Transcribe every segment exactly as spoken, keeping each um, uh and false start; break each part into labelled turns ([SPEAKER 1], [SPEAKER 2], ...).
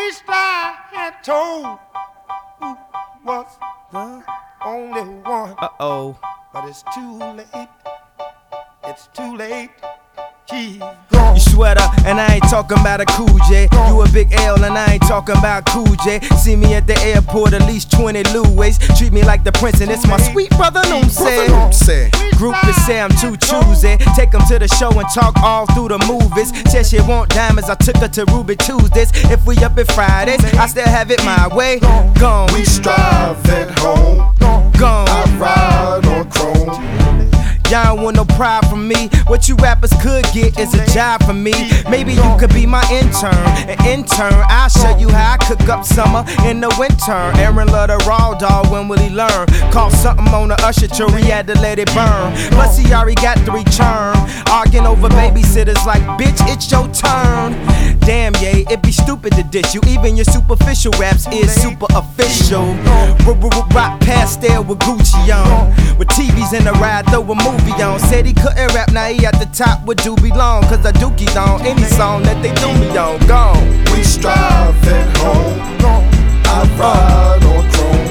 [SPEAKER 1] Wish I had told who was the only one.
[SPEAKER 2] Uh-oh.
[SPEAKER 1] But it's too late. It's too late. She's gone.
[SPEAKER 2] You sweater, and I ain't talking about a Cool J. You a big L, and I ain't talking about Cool J. See me at the airport, at least twenty Louis. Treat me like the prince, and it's my sweet brother Noom say. Groupies say I'm too choosy. Take them to the show and talk all through the movies. Said she want diamonds, I took her to Ruby Tuesdays. If we up at Fridays, I still have it my way. Gone.
[SPEAKER 3] We strive at home.
[SPEAKER 2] Gone.
[SPEAKER 3] I ride on chrome.
[SPEAKER 2] Y'all don't want no pride from me. What you rappers could get is a job for me. Maybe you could be my intern. An intern, I'll show you how I cook up summer in the winter. Aaron love the raw dog, when will he learn? Caught something on the usher tree, he had to let it burn. Plus he already got three churn. Arguing over babysitters like, bitch, it's your turn. Damn, yeah, it'd be stupid to dish you. Even your superficial raps is super official. Rock pastel with Gucci on. With T Vs in the ride, throw a movie on. Said he couldn't rap, now he at the top with Doobie Long. Cause the Dookie's on any song that they do me on. Gone.
[SPEAKER 3] We strive at home. I ride on chrome.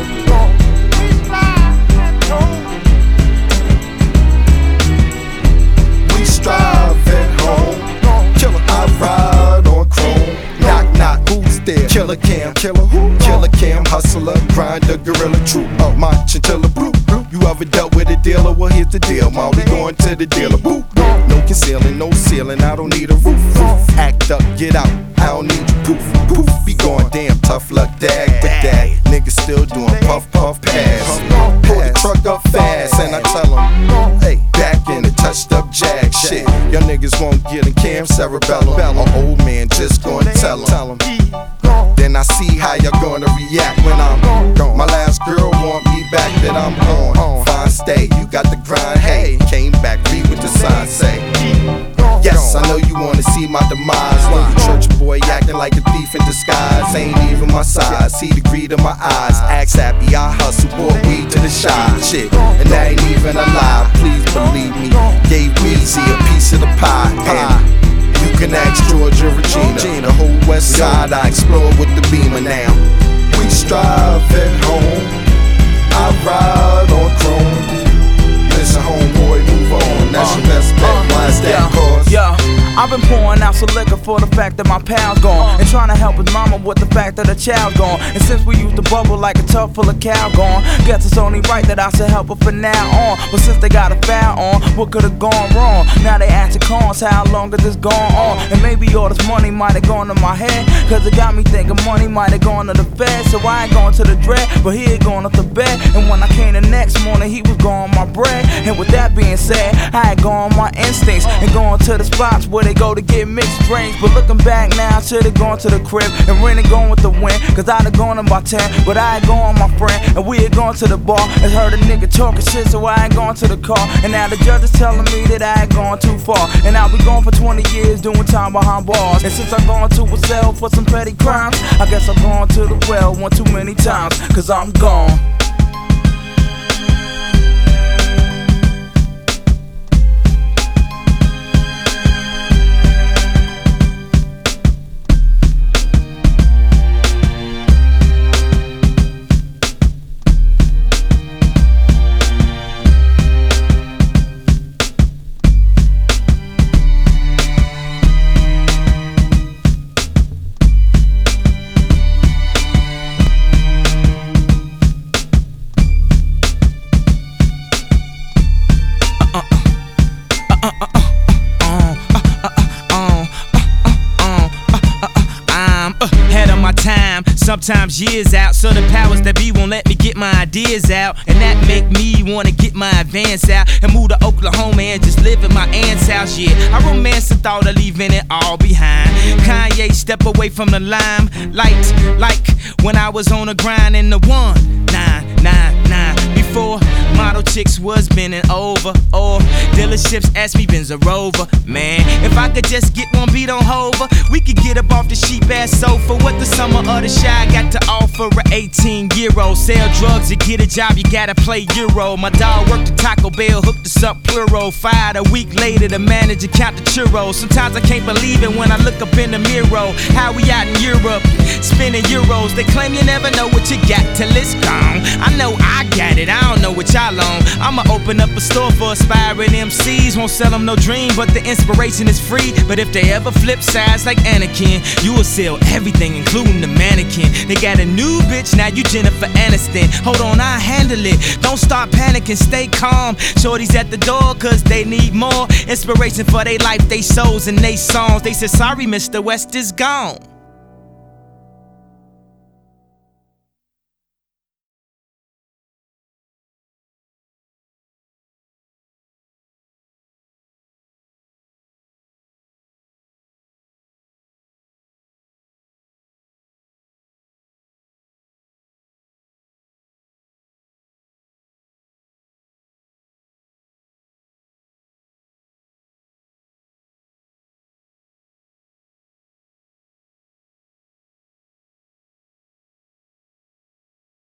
[SPEAKER 3] We strive at home. Killer, I ride on chrome. Knock, knock, who's there? Killer Cam, killer who? Killer Cam, hustler, grinder, gorilla, true. Oh, my chinchilla, blue. You ever dealt with a dealer? Well, here's the deal, ma. We going to the dealer, boo. No concealing, no ceiling, I don't need a roof. Act up, get out, I don't need you, poof, poof. Be going damn tough luck, dag, but dag. Niggas still doing puff, puff, pass. Pull the truck up fast, and I tell them, hey, back in the touched up jag shit. Y'all niggas won't get in Cam cerebellum. An old man just gonna tell them. Then I see how y'all gonna react when I'm gone. My last girl want me back, that I'm on. Fine stay, you got the grind, hey. Came back, read what the signs say. Yes, I know you wanna see my demise. Little church boy acting like a thief in disguise. Ain't even my size, see the greed in my eyes. Axe happy, I hustle, bought weed to the shy. Shit, and that ain't even a lie, please believe me. Gave Weezy a piece of the pie. And you can ask Georgia Regina. The whole west side I explore with the Beamer now. We strive at home. I ride on chrome. Listen, homeboy, move on. That's your best bet. Why is that? Cause
[SPEAKER 4] yeah, I've been pouring out some liquor for the fact that my pal's gone, and trying to help his mama with the fact that her child's gone. And since we used to bubble like a tub full of cow gone, guess it's only right that I should help her for now on. But since they got a foul on, what could've gone wrong? Now they asking cons, how long has this gone on? And maybe all this money might have gone to my head, cause it got me thinking money might have gone to the Fed. So I ain't going to the dread, but he ain't going up the bed. And when I came the next morning, he was gone my bread. And with that being said, I had gone my instincts and going to the spots where they go to get mixed drinks. But looking back now, I should've gone to the crib and really gone with the win. Cause I'd have gone about ten, but I ain't gone my friend. And we had gone to the bar and heard a nigga talking shit, so I ain't gone to the car. And now the judge is telling me that I ain't gone too far. And I'll be gone for twenty years doing time behind bars. And since I've gone to a cell for some petty crimes, I guess I've gone to the well one too many times. Cause I'm gone.
[SPEAKER 2] Sometimes years out, so the powers that be won't let me get my ideas out. And that make me wanna get my advance out and move to Oklahoma and just live at my aunt's house. Yeah, I romance the thought of leaving it all behind. Kanye step away from the limelight, like when I was on the grind in the one nine nine nine. Before model chicks was bending over, or dealerships asked me Benz a Rover. Man, if I could just get one beat on Hover, we could get up off the sheep ass sofa. What the summer of the shy got to offer? for an eighteen year old. Sell drugs to get a job, you gotta play Euro. My dog worked at Taco Bell, hooked us up plural. Fired a week later, the manager count the churros. Sometimes I can't believe it when I look up in the mirror. How we out in Europe, spending euros. They claim you never know what you got till it's gone. I know I got it, I don't know what y'all on. I'ma open up a store for aspiring M Cs. Won't sell them no dream, but the inspiration is free. But if they ever flip sides like Anakin, you will sell everything, including the mannequin. They got a new bitch, now you Jennifer Aniston. Hold on, I'll handle it. Don't start panicking, stay calm. Shorty's at the door, cause they need more inspiration for their life, they souls, and they songs. They said, sorry, Mister West is gone.